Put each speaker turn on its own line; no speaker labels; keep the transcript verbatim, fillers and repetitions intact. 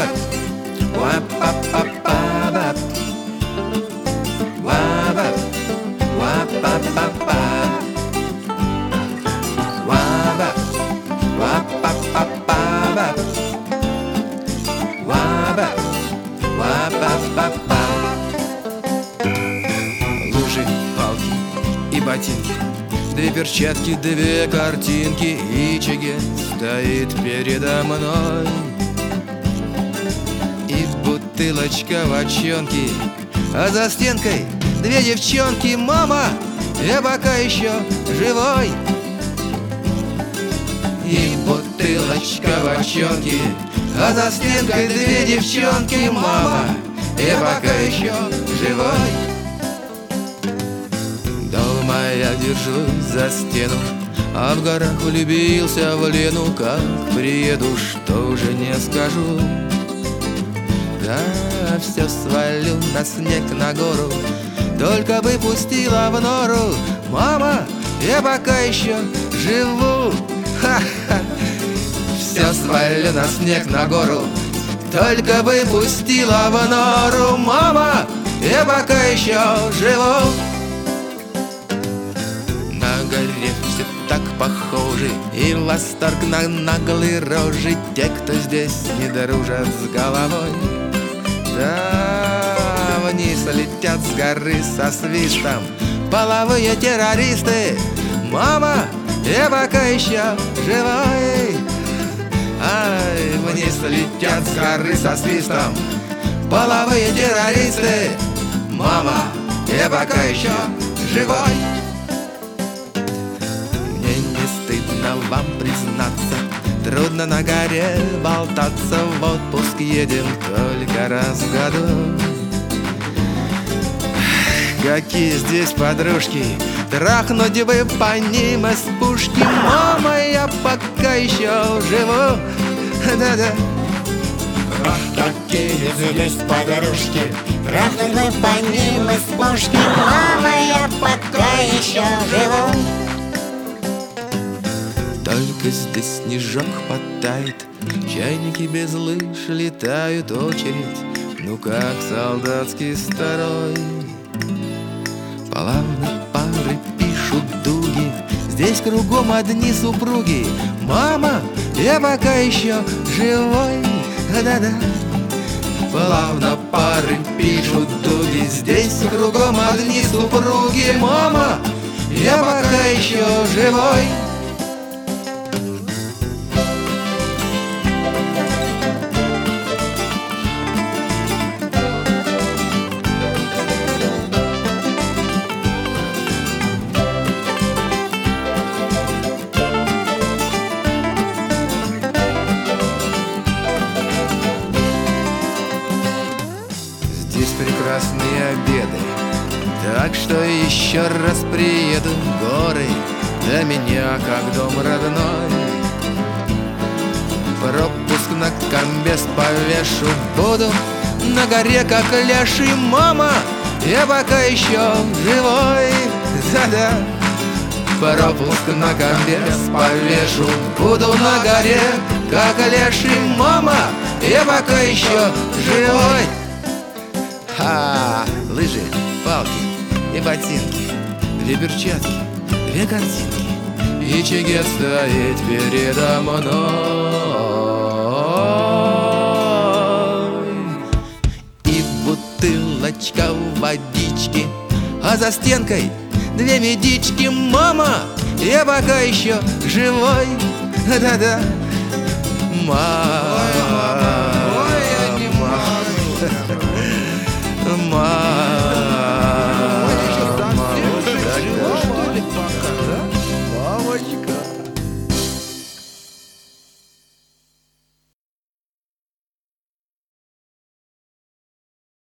Ва-ба, ва-па-па-па-ба, ва-ба, ва-па-па-па, ва-ба, ва-па-па-па-ба, ва-ба, ва-па-па-па. Лужи, палки и ботинки, две перчатки, две картинки, и чегет стоит передо мной. И бутылочка водчонки, а за стенкой две девчонки. Мама, я пока еще живой. И бутылочка водчонки, а за стенкой две девчонки. Мама, я пока еще живой. Дома я держусь за стену, а в горах влюбился в Лену. Как приеду, что уже не скажу. Да, все свалю на снег, на гору, только бы пустила в нору. Мама, я пока еще живу. Ха-ха. Все свалю на снег, на гору, только бы пустила в нору. Мама, я пока еще живу. На горе все так похожи, и восторг на наглые рожи. Те, кто здесь не дружат с головой, да, вниз летят с горы со свистом половые террористы. Мама, я пока еще живой. Ай, вниз летят с горы со свистом половые террористы. Мама, я пока еще живой. Мне не стыдно вам признаться, трудно на горе болтаться. В отпуск едем только раз в году. Какие здесь подружки, трахнуть бы по ним из пушки. Мама, я пока еще живу. Да-да.
Ах, какие здесь подружки, трахнуть бы по ним из пушки. Мама, я пока еще живу.
Только здесь снежок подтает, чайники без лыж летают. Очередь, ну как солдатский строй. Плавно пары пишут дуги, здесь кругом одни супруги. Мама, я пока еще живой. Да-да. Плавно пары пишут дуги, здесь кругом одни супруги. Мама, я пока еще живой. Здесь прекрасные обеды, так что еще раз приеду. Горы для меня как дом родной. Пропуск на комбез повешу, буду на горе как леший. Мама, я пока еще живой. Да-да. Пропуск на комбез повешу, буду на горе как леший. Мама, я пока еще живой. Ха, лыжи, палки и ботинки, две перчатки, две картинки, и чегет стоит передо мной. И бутылочка водички, а за стенкой две медички. Мама, я пока еще живой. Да-да.